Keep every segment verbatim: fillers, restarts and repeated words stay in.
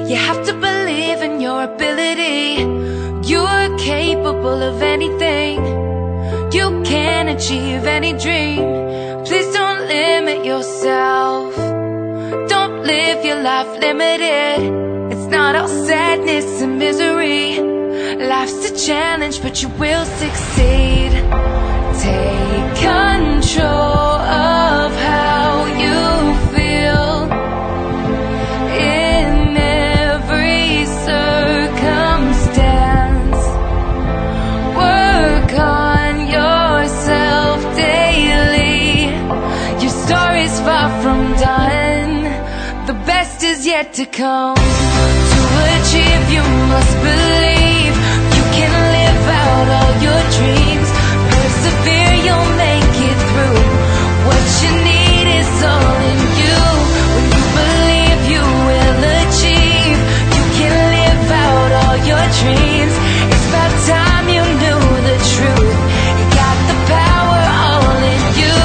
You have to believe in your ability. You're capable of anything. You can achieve any dream. Please don't limit yourself. Don't live your life limited. It's not all sadness and misery. Life's a challenge, but you will succeed. Take control of how you feel in every circumstance. Work on yourself daily. Your story's far from done. The best is yet to come. To achieve, you must believe. You can live out all your dreams. Persevere, you'll make it through. What you need is all in you. When you believe, you will achieve. You can live out all your dreams. It's about time you knew the truth. You got the power all in you.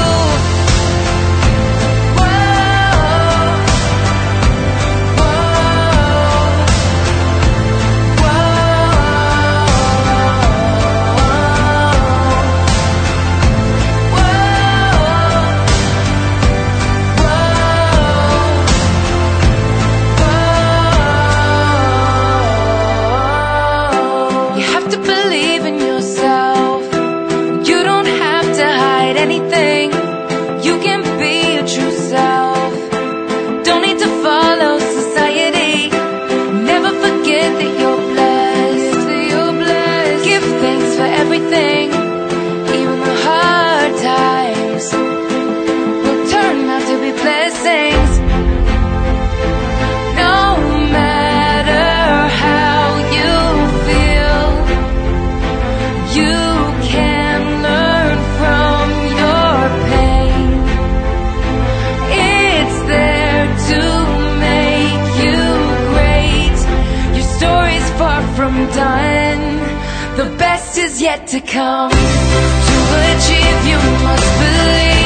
Anything, you can be your true self. Don't need to follow society. Never forget that you're blessed. You're blessed. Give thanks for everything. Even the hard times will turn out to be blessings. No matter how you feel, you can learn from from done. The best is yet to come. To achieve, you must believe.